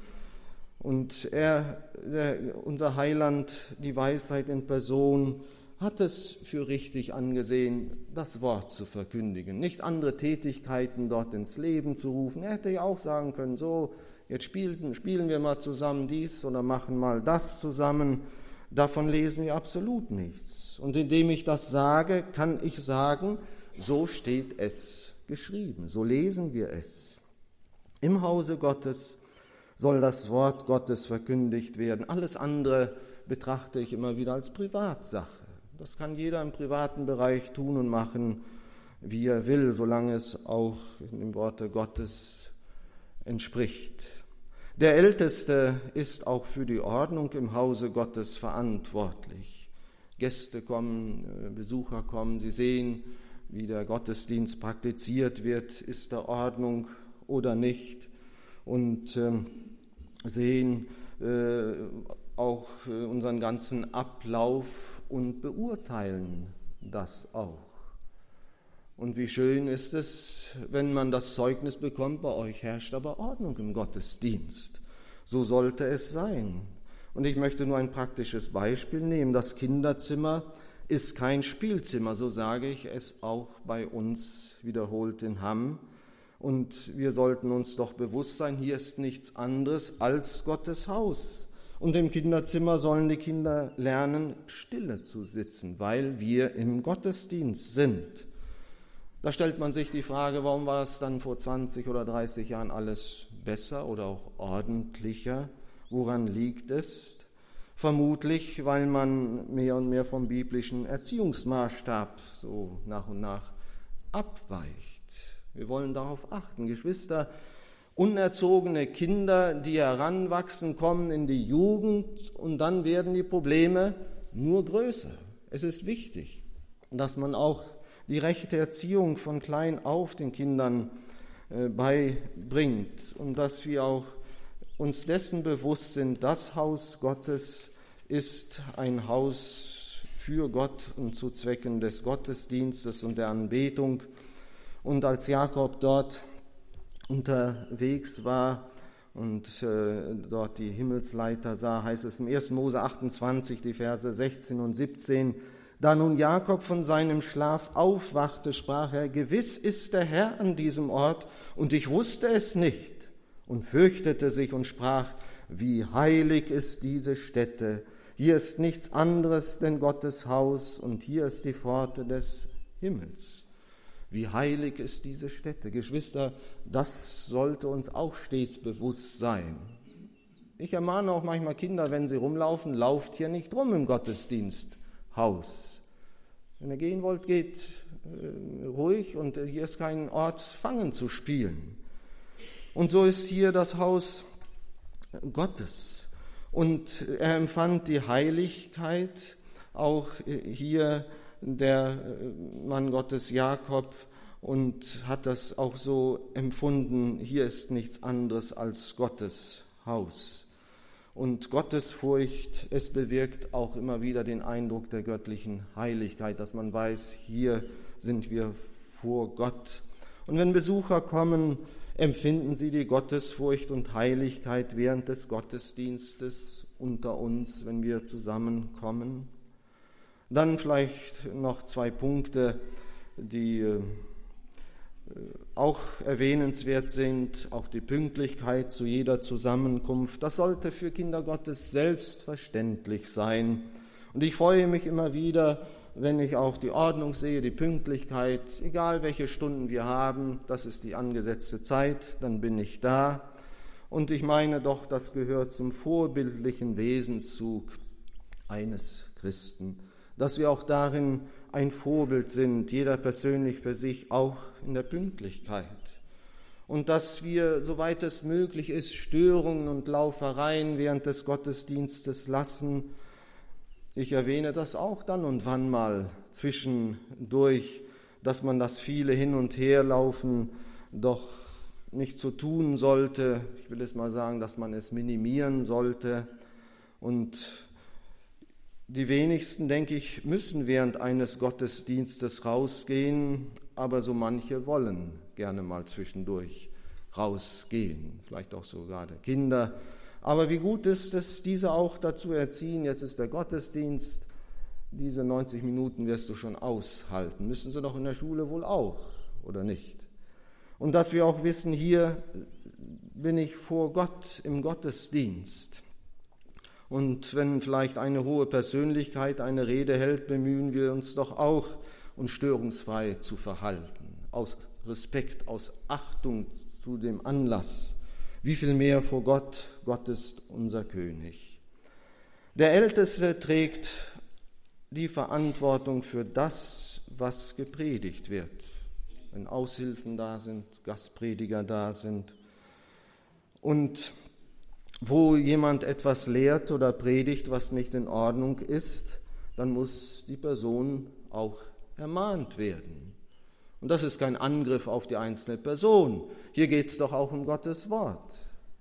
Und unser Heiland, die Weisheit in Person, hat es für richtig angesehen, das Wort zu verkündigen, nicht andere Tätigkeiten dort ins Leben zu rufen. Er hätte ja auch sagen können, so, jetzt spielen wir mal zusammen dies oder machen mal das zusammen. Davon lesen wir absolut nichts. Und indem ich das sage, kann ich sagen, so steht es geschrieben, so lesen wir es. Im Hause Gottes soll das Wort Gottes verkündigt werden. Alles andere betrachte ich immer wieder als Privatsache. Das kann jeder im privaten Bereich tun und machen, wie er will, solange es auch dem Worte Gottes entspricht. Der Älteste ist auch für die Ordnung im Hause Gottes verantwortlich. Gäste kommen, Besucher kommen, sie sehen, wie der Gottesdienst praktiziert wird, ist da Ordnung oder nicht, und sehen auch unseren ganzen Ablauf und beurteilen das auch. Und wie schön ist es, wenn man das Zeugnis bekommt, bei euch herrscht aber Ordnung im Gottesdienst. So sollte es sein. Und ich möchte nur ein praktisches Beispiel nehmen. Das Kinderzimmer ist kein Spielzimmer, so sage ich es auch bei uns wiederholt in Hamm. Und wir sollten uns doch bewusst sein, hier ist nichts anderes als Gottes Haus. Und im Kinderzimmer sollen die Kinder lernen, stille zu sitzen, weil wir im Gottesdienst sind. Da stellt man sich die Frage, warum war es dann vor 20 oder 30 Jahren alles besser oder auch ordentlicher? Woran liegt es? Vermutlich, weil man mehr und mehr vom biblischen Erziehungsmaßstab so nach und nach abweicht. Wir wollen darauf achten. Geschwister, unerzogene Kinder, die heranwachsen, kommen in die Jugend und dann werden die Probleme nur größer. Es ist wichtig, dass man auch die rechte Erziehung von klein auf den Kindern beibringt und dass wir auch uns dessen bewusst sind, das Haus Gottes ist ein Haus für Gott und zu Zwecken des Gottesdienstes und der Anbetung. Und als Jakob dort unterwegs war und dort die Himmelsleiter sah, heißt es im 1. Mose 28, die Verse 16 und 17, da nun Jakob von seinem Schlaf aufwachte, sprach er, gewiss ist der Herr an diesem Ort, und ich wusste es nicht, und fürchtete sich und sprach, wie heilig ist diese Stätte, hier ist nichts anderes denn Gottes Haus, und hier ist die Pforte des Himmels. Wie heilig ist diese Stätte. Geschwister, das sollte uns auch stets bewusst sein. Ich ermahne auch manchmal Kinder, wenn sie rumlaufen, lauft hier nicht rum im Gottesdiensthaus. Wenn ihr gehen wollt, geht ruhig, und hier ist kein Ort, Fangen zu spielen. Und so ist hier das Haus Gottes. Und er empfand die Heiligkeit, auch hier der Mann Gottes Jakob, und hat das auch so empfunden, hier ist nichts anderes als Gottes Haus. Und Gottesfurcht, es bewirkt auch immer wieder den Eindruck der göttlichen Heiligkeit, dass man weiß, hier sind wir vor Gott. Und wenn Besucher kommen, empfinden sie die Gottesfurcht und Heiligkeit während des Gottesdienstes unter uns, wenn wir zusammenkommen. Dann vielleicht noch 2 Punkte, die auch erwähnenswert sind, auch die Pünktlichkeit zu jeder Zusammenkunft. Das sollte für Kinder Gottes selbstverständlich sein. Und ich freue mich immer wieder, wenn ich auch die Ordnung sehe, die Pünktlichkeit, egal welche Stunden wir haben, das ist die angesetzte Zeit, dann bin ich da. Und ich meine doch, das gehört zum vorbildlichen Wesenszug eines Christen, dass wir auch darin ein Vorbild sind, jeder persönlich für sich, auch in der Pünktlichkeit. Und dass wir, soweit es möglich ist, Störungen und Laufereien während des Gottesdienstes lassen. Ich erwähne das auch dann und wann mal zwischendurch, dass man das viele Hin- und Herlaufen doch nicht so tun sollte. Ich will es mal sagen, dass man es minimieren sollte. Und die wenigsten, denke ich, müssen während eines Gottesdienstes rausgehen, aber so manche wollen gerne mal zwischendurch rausgehen, vielleicht auch sogar die Kinder. Aber wie gut ist es, diese auch dazu erziehen, jetzt ist der Gottesdienst, diese 90 Minuten wirst du schon aushalten. Müssen sie doch in der Schule wohl auch, oder nicht? Und dass wir auch wissen, hier bin ich vor Gott im Gottesdienst. Und wenn vielleicht eine hohe Persönlichkeit eine Rede hält, bemühen wir uns doch auch, uns störungsfrei zu verhalten, aus Respekt, aus Achtung zu dem Anlass. Wie viel mehr vor Gott, Gott ist unser König. Der Älteste trägt die Verantwortung für das, was gepredigt wird. Wenn Aushilfen da sind, Gastprediger da sind. Und wo jemand etwas lehrt oder predigt, was nicht in Ordnung ist, dann muss die Person auch ermahnt werden. Und das ist kein Angriff auf die einzelne Person. Hier geht es doch auch um Gottes Wort.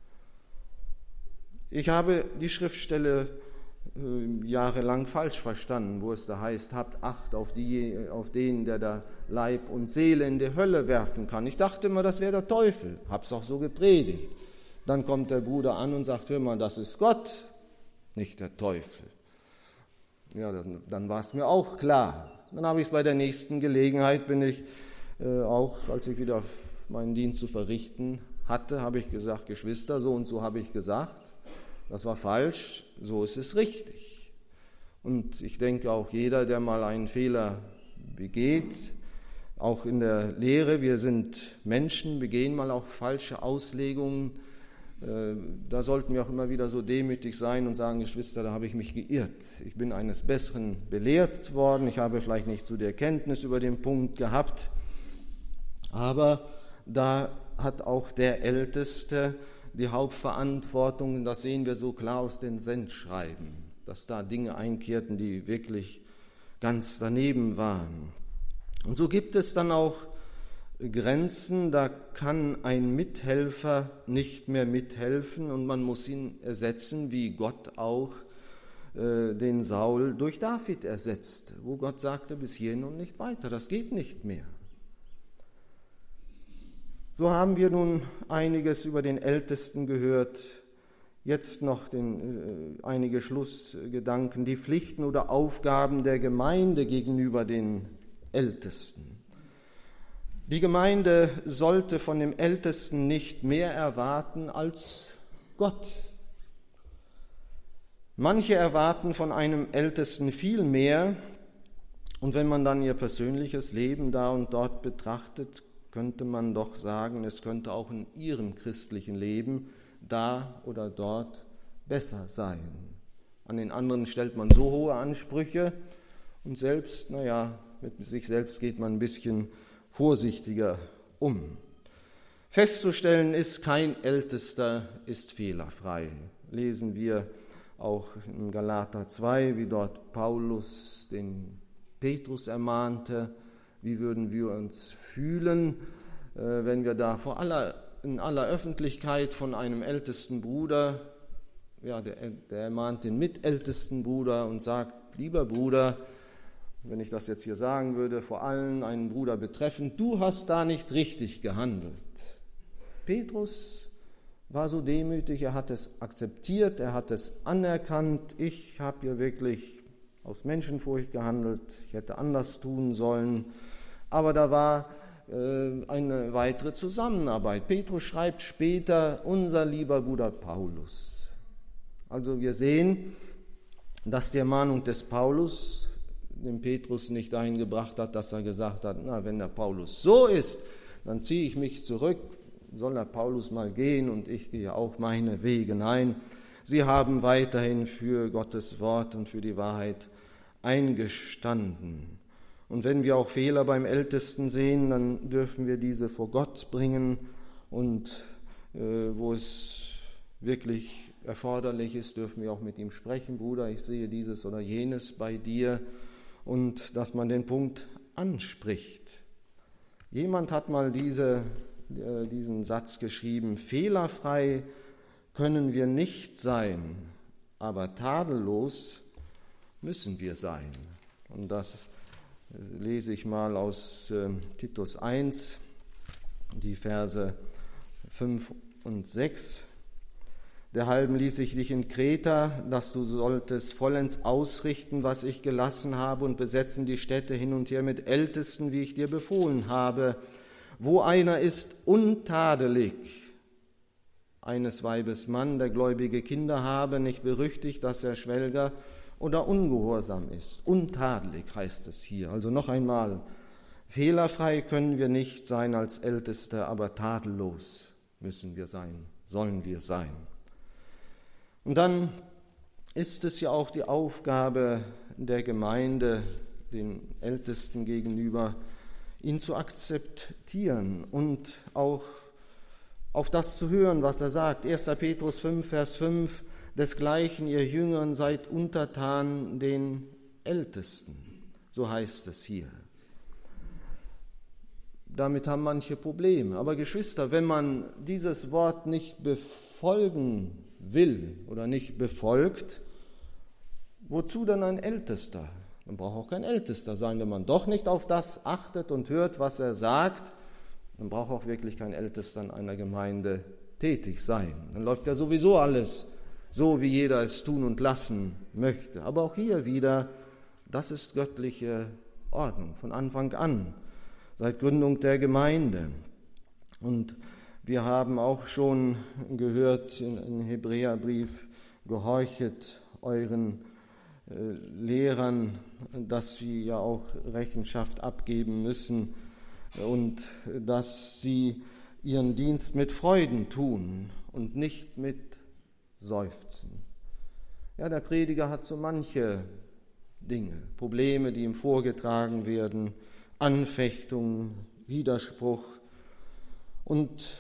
Ich habe die Schriftstelle jahrelang falsch verstanden, wo es da heißt, habt Acht auf den, der da Leib und Seele in die Hölle werfen kann. Ich dachte immer, das wäre der Teufel, hab's auch so gepredigt. Dann kommt der Bruder an und sagt, hör mal, das ist Gott, nicht der Teufel. Ja, dann war es mir auch klar. Dann habe ich es bei der nächsten Gelegenheit, bin ich auch, als ich wieder meinen Dienst zu verrichten hatte, habe ich gesagt, Geschwister, so und so habe ich gesagt, das war falsch, so ist es richtig. Und ich denke auch jeder, der mal einen Fehler begeht, auch in der Lehre, wir sind Menschen, begehen mal auch falsche Auslegungen. Da sollten wir auch immer wieder so demütig sein und sagen, Geschwister, da habe ich mich geirrt. Ich bin eines Besseren belehrt worden, ich habe vielleicht nicht so die Erkenntnis über den Punkt gehabt, aber da hat auch der Älteste die Hauptverantwortung. Das sehen wir so klar aus den Sendschreiben, dass da Dinge einkehrten, die wirklich ganz daneben waren. Und so gibt es dann auch Grenzen, da kann ein Mithelfer nicht mehr mithelfen und man muss ihn ersetzen, wie Gott auch den Saul durch David ersetzt, wo Gott sagte, bis hierhin und nicht weiter, das geht nicht mehr. So haben wir nun einiges über den Ältesten gehört. Jetzt noch einige Schlussgedanken, die Pflichten oder Aufgaben der Gemeinde gegenüber den Ältesten. Die Gemeinde sollte von dem Ältesten nicht mehr erwarten als Gott. Manche erwarten von einem Ältesten viel mehr, und wenn man dann ihr persönliches Leben da und dort betrachtet, könnte man doch sagen, es könnte auch in ihrem christlichen Leben da oder dort besser sein. An den anderen stellt man so hohe Ansprüche und selbst, mit sich selbst geht man ein bisschen vorsichtiger um. Festzustellen ist, kein Ältester ist fehlerfrei. Lesen wir auch in Galater 2, wie dort Paulus den Petrus ermahnte. Wie würden wir uns fühlen, wenn wir da in aller Öffentlichkeit von einem ältesten Bruder, der ermahnt den mitältesten Bruder und sagt, lieber Bruder, wenn ich das jetzt hier sagen würde, vor allem einen Bruder betreffend, du hast da nicht richtig gehandelt. Petrus war so demütig, er hat es akzeptiert, er hat es anerkannt, ich habe hier wirklich aus Menschenfurcht gehandelt, ich hätte anders tun sollen, aber da war eine weitere Zusammenarbeit. Petrus schreibt später, unser lieber Bruder Paulus. Also wir sehen, dass die Ermahnung des Paulus den Petrus nicht dahin gebracht hat, dass er gesagt hat, wenn der Paulus so ist, dann ziehe ich mich zurück, soll der Paulus mal gehen und ich gehe auch meine Wege. Nein, sie haben weiterhin für Gottes Wort und für die Wahrheit eingestanden. Und wenn wir auch Fehler beim Ältesten sehen, dann dürfen wir diese vor Gott bringen und wo es wirklich erforderlich ist, dürfen wir auch mit ihm sprechen. Bruder, ich sehe dieses oder jenes bei dir, und dass man den Punkt anspricht. Jemand hat mal diesen Satz geschrieben, fehlerfrei können wir nicht sein, aber tadellos müssen wir sein. Und das lese ich mal aus Titus 1, die Verse 5 und 6. Derhalben ließ ich dich in Kreta, dass du solltest vollends ausrichten, was ich gelassen habe, und besetzen die Städte hin und her mit Ältesten, wie ich dir befohlen habe. Wo einer ist untadelig, eines Weibes Mann, der gläubige Kinder habe, nicht berüchtigt, dass er Schwelger oder ungehorsam ist. Untadelig heißt es hier. Also noch einmal, fehlerfrei können wir nicht sein als Älteste, aber tadellos müssen wir sein, sollen wir sein. Und dann ist es ja auch die Aufgabe der Gemeinde, den Ältesten gegenüber, ihn zu akzeptieren und auch auf das zu hören, was er sagt. 1. Petrus 5, Vers 5, desgleichen ihr Jüngern seid untertan den Ältesten, so heißt es hier. Damit haben manche Probleme. Aber Geschwister, wenn man dieses Wort nicht befolgen will oder nicht befolgt, wozu dann ein Ältester? Man braucht auch kein Ältester sein, wenn man doch nicht auf das achtet und hört, was er sagt. Man braucht auch wirklich kein Ältester in einer Gemeinde tätig sein. Dann läuft ja sowieso alles so, wie jeder es tun und lassen möchte. Aber auch hier wieder, das ist göttliche Ordnung von Anfang an, seit Gründung der Gemeinde. Und wir haben auch schon gehört im Hebräerbrief, gehorchet euren Lehrern, dass sie ja auch Rechenschaft abgeben müssen und dass sie ihren Dienst mit Freuden tun und nicht mit Seufzen. Ja, der Prediger hat so manche Dinge, Probleme, die ihm vorgetragen werden, Anfechtungen, Widerspruch. Und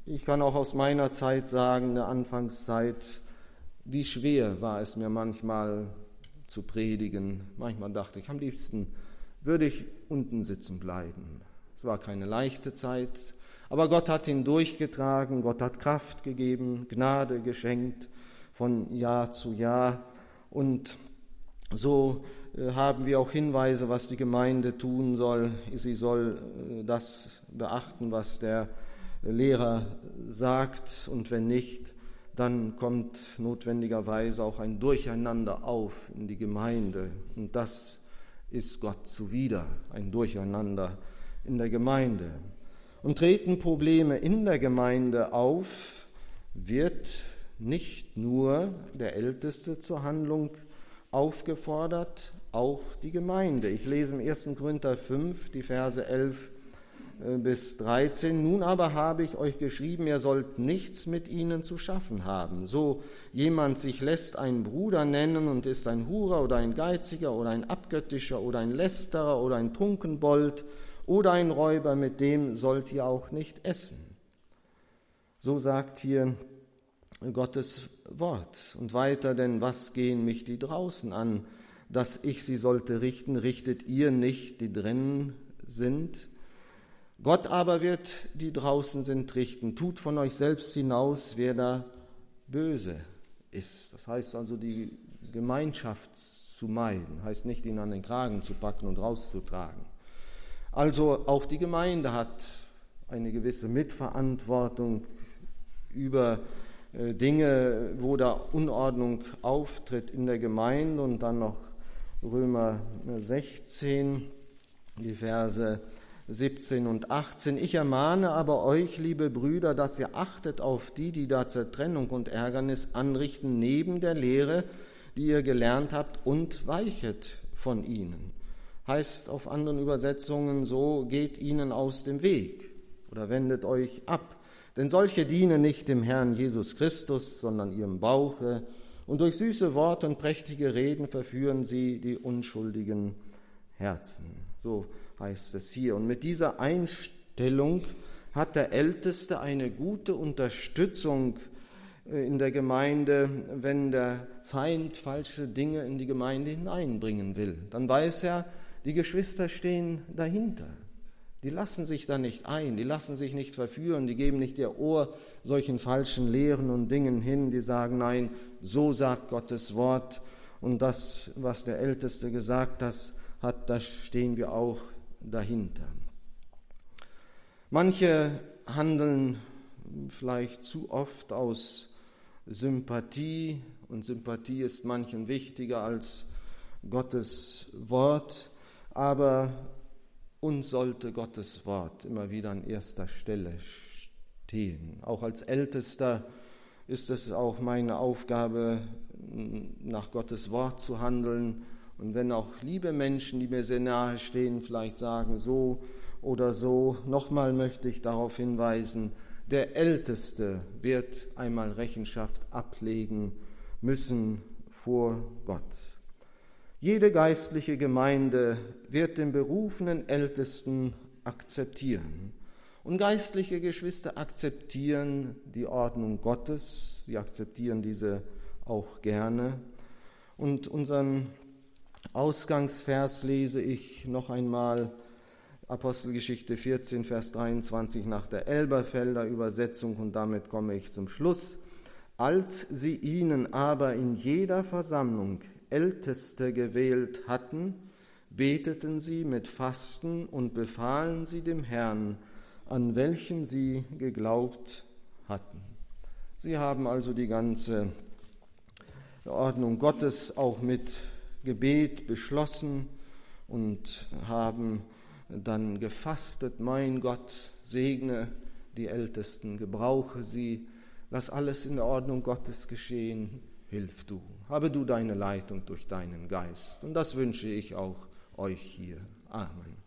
Ich kann auch aus meiner Zeit sagen, der Anfangszeit, wie schwer war es mir manchmal zu predigen. Manchmal dachte ich, am liebsten würde ich unten sitzen bleiben. Es war keine leichte Zeit, aber Gott hat ihn durchgetragen, Gott hat Kraft gegeben, Gnade geschenkt von Jahr zu Jahr. Und so haben wir auch Hinweise, was die Gemeinde tun soll. Sie soll das beachten, was der Lehrer sagt, und wenn nicht, dann kommt notwendigerweise auch ein Durcheinander auf in die Gemeinde. Und das ist Gott zuwider, ein Durcheinander in der Gemeinde. Und treten Probleme in der Gemeinde auf, wird nicht nur der Älteste zur Handlung aufgefordert, auch die Gemeinde. Ich lese im 1. Korinther 5, die Verse 11 bis 13. Nun aber habe ich euch geschrieben, ihr sollt nichts mit ihnen zu schaffen haben. So jemand sich lässt einen Bruder nennen und ist ein Hurer oder ein Geiziger oder ein Abgöttischer oder ein Lästerer oder ein Trunkenbold oder ein Räuber, mit dem sollt ihr auch nicht essen. So sagt hier Gottes Wort. Und weiter, denn was gehen mich die draußen an, dass ich sie sollte richten, richtet ihr nicht, die drinnen sind? Gott aber wird die draußen sind richten. Tut von euch selbst hinaus, wer da böse ist. Das heißt also, die Gemeinschaft zu meiden, heißt nicht, ihn an den Kragen zu packen und rauszutragen. Also auch die Gemeinde hat eine gewisse Mitverantwortung über Dinge, wo da Unordnung auftritt in der Gemeinde. Und dann noch Römer 16, die Verse 17 und 18. Ich ermahne aber euch, liebe Brüder, dass ihr achtet auf die da Zertrennung und Ärgernis anrichten, neben der Lehre, die ihr gelernt habt, und weichet von ihnen. Heißt auf anderen Übersetzungen so, geht ihnen aus dem Weg oder wendet euch ab. Denn solche dienen nicht dem Herrn Jesus Christus, sondern ihrem Bauche, und durch süße Worte und prächtige Reden verführen sie die unschuldigen Herzen. So heißt es hier. Und mit dieser Einstellung hat der Älteste eine gute Unterstützung in der Gemeinde, wenn der Feind falsche Dinge in die Gemeinde hineinbringen will. Dann weiß er, die Geschwister stehen dahinter. Die lassen sich da nicht ein, die lassen sich nicht verführen, die geben nicht ihr Ohr solchen falschen Lehren und Dingen hin, die sagen, nein, so sagt Gottes Wort, und das, was der Älteste gesagt hat, da stehen wir auch dahinter. Manche handeln vielleicht zu oft aus Sympathie, und Sympathie ist manchen wichtiger als Gottes Wort, aber uns sollte Gottes Wort immer wieder an erster Stelle stehen. Auch als Ältester ist es auch meine Aufgabe, nach Gottes Wort zu handeln. Und wenn auch liebe Menschen, die mir sehr nahe stehen, vielleicht sagen so oder so, nochmal möchte ich darauf hinweisen, der Älteste wird einmal Rechenschaft ablegen müssen vor Gott. Jede geistliche Gemeinde wird den berufenen Ältesten akzeptieren. Und geistliche Geschwister akzeptieren die Ordnung Gottes, sie akzeptieren diese auch gerne. Und unseren Ausgangsvers lese ich noch einmal, Apostelgeschichte 14, Vers 23 nach der Elberfelder Übersetzung, und damit komme ich zum Schluss. Als sie ihnen aber in jeder Versammlung Älteste gewählt hatten, beteten sie mit Fasten und befahlen sie dem Herrn, an welchen sie geglaubt hatten. Sie haben also die ganze Ordnung Gottes auch mit Gebet beschlossen und haben dann gefastet. Mein Gott, segne die Ältesten, gebrauche sie, lass alles in der Ordnung Gottes geschehen, hilf du. Habe du deine Leitung durch deinen Geist. Und das wünsche ich auch euch hier. Amen.